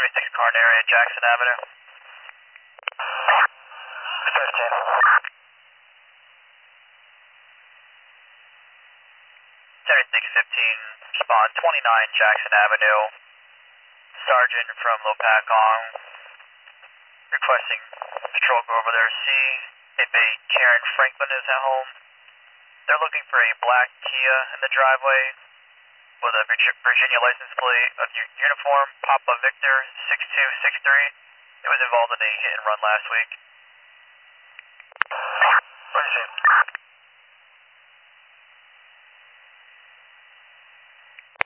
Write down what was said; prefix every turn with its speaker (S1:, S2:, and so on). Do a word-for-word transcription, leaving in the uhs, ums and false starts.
S1: seventy-six Carn area, Jackson Avenue. fifteen. seventy-six fifteen, spawn twenty-nine Jackson Avenue. Sergeant from Lopakong requesting patrol go over there. See if a Karen Franklin is at home. They're looking for a black Kia in the driveway with a Virginia license plate of uniform, Papa Victor six two six three. It was involved in a hit and run last week.